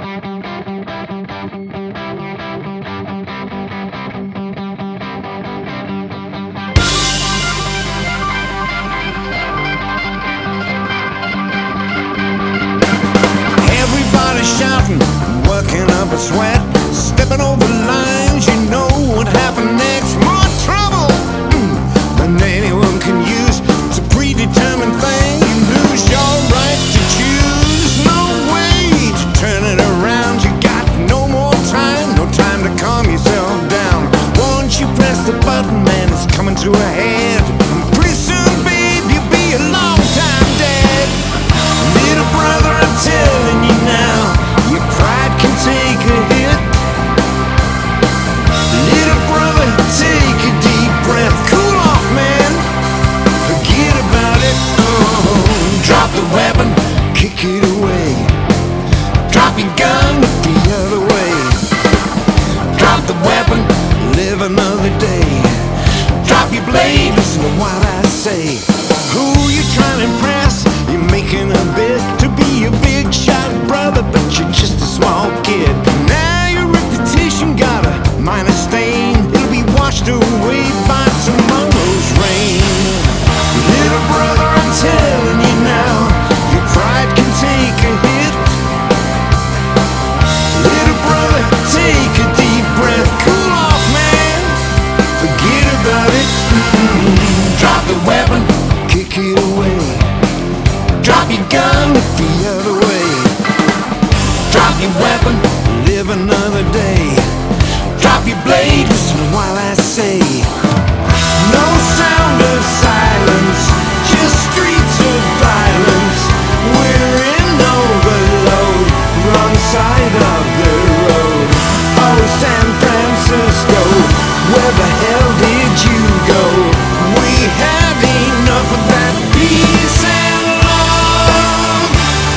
Everybody shouting, working up a sweat, stepping over lines, you know what happened next. More trouble than anyone can use. It's a predetermined thing, you lose your right to choose. No way to turn it around, you got no more time, no time to calm yourself down. Once you press the button, man, it's coming to a head. Pretty soon, babe, you'll be a long time dead. Little brother, I'm telling you now, your pride can take a hit. Little brother, take a deep breath, cool off, man, forget about it. Drop the weapon, kick it away. Drop your gun, look the other way. Drop the weapon, live another day. Drop your blade, listen to what I say. Who you trying to impress? You're making a bid to be a big shot brother, but you're just a small kid. Now your reputation got a minor stain, it'll be washed away by tomorrow's rain. Little brother, I'm telling you now, your pride can take a hit. Little brother, take a deep breath, cool off, man, forget about it. Drop the weapon, kick it away. Drop your gun, look the other way. Drop your weapon, live another day. Drop your blade, listen while I say. No sound of silence, just streets of violence. We're in overload, wrong side of the road. Oh, San Francisco, where the hell did you go? We had enough of that peace and love.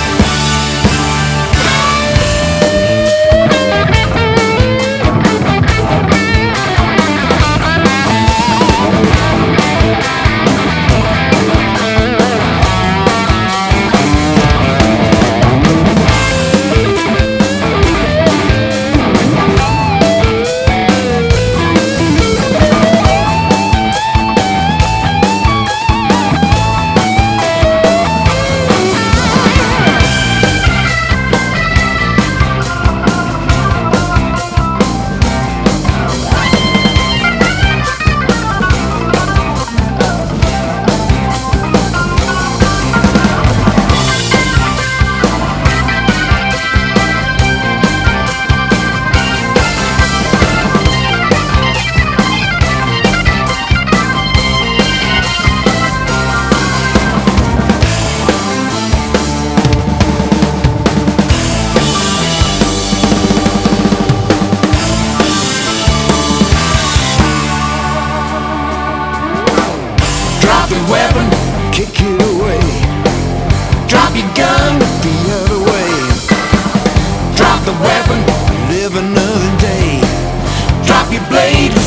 Drop your weapon, kick it away. Drop your gun, look the other way. Drop the weapon, live another day. Drop your blade,